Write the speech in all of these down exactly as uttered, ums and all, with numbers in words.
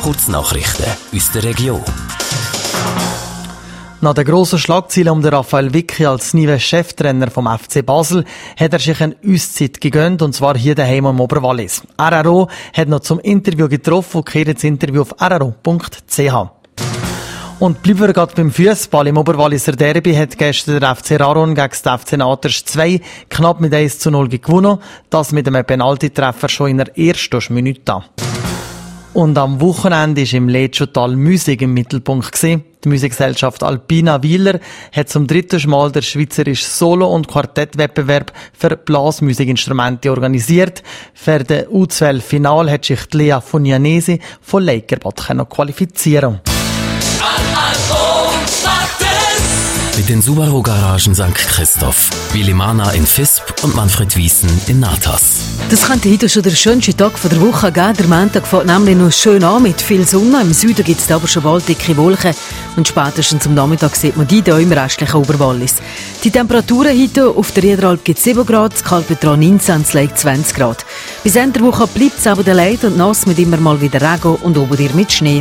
Kurznachrichten aus der Region. Nach den grossen Schlagzeilen um den Raphael Vicky als neuen Cheftrainer vom F C Basel hat er sich eine Auszeit gegönnt, und zwar hier daheim im Oberwallis. R R O hat noch zum Interview getroffen und kehrt das Interview auf r r o punkt c h. Und bleiben wir gerade beim Fußball. Im Oberwalliser Derby hat gestern der F C Raron gegen den F C Naters zwei knapp mit eins zu null gewonnen. Das mit einem Penaltytreffer schon in der ersten Minute. Und am Wochenende war im Letschotal Musik im Mittelpunkt gewesen. Die Musikgesellschaft Alpina Wieler hat zum dritten Mal der schweizerische Solo- und Quartettwettbewerb für Blasmusikinstrumente organisiert. Für den U zwölf Final hat sich Lea Funianesi von Leikerbad qualifizieren. Mit den Subaru Garagen Sankt Christoph, Willi Mana in Visp und Manfred Wiesen in Natas. Das könnte heute schon der schönste Tag der Woche geben. Der Montag fängt nämlich noch schön an mit viel Sonne. Im Süden gibt es aber schon bald dicke Wolken. Und spätestens am Nachmittag sieht man die hier im restlichen Oberwallis. Die Temperaturen heute auf der Riederalp gibt sieben Grad, das Kaltbetran neunzehn, das Lake zwanzig Grad. Bis Ende der Woche bleibt es aber leid und nass mit immer mal wieder Regen und oben mit Schnee.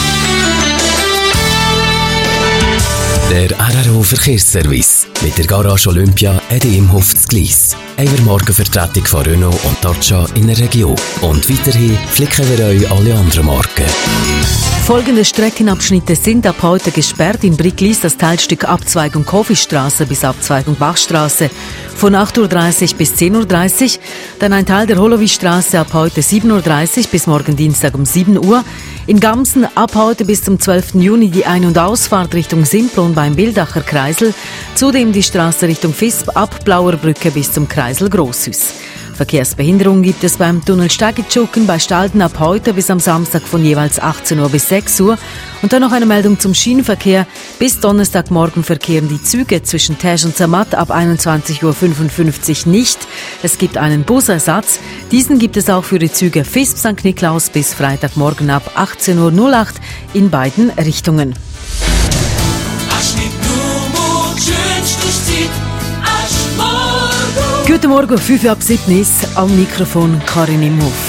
Der R R O Verkehrsservice mit der Garage Olympia Edi im Hof zu Gleis. Eine Markenvertretung von Renault und Dacia in der Region. Und weiterhin flicken wir euch alle anderen Marken. Folgende Streckenabschnitte sind ab heute gesperrt. In Bricklis das Teilstück Abzweigung Kofistraße bis Abzweigung Bachstraße von acht Uhr dreißig bis zehn Uhr dreißig. Dann ein Teil der Holowistraße ab heute sieben Uhr dreißig bis morgen Dienstag um sieben Uhr. In Gamsen ab heute bis zum zwölften Juni die Ein- und Ausfahrt Richtung Simplon beim Bildacher Kreisel. Zudem die Straße Richtung Visp ab Blauer Brücke bis zum Kreisel Grosshus. Verkehrsbehinderung gibt es beim Tunnel Stagitschucken bei Stalden ab heute bis am Samstag von jeweils achtzehn Uhr bis sechs Uhr. Und dann noch eine Meldung zum Schienenverkehr. Bis Donnerstagmorgen verkehren die Züge zwischen Tesch und Zermatt ab einundzwanzig Uhr fünfundfünfzig nicht. Es gibt einen Busersatz. Diesen gibt es auch für die Züge Visp Sankt Niklaus bis Freitagmorgen ab achtzehn Uhr null acht in beiden Richtungen. Guten Morgen, fünf ab sieben ist am Mikrofon Karin Imhoff.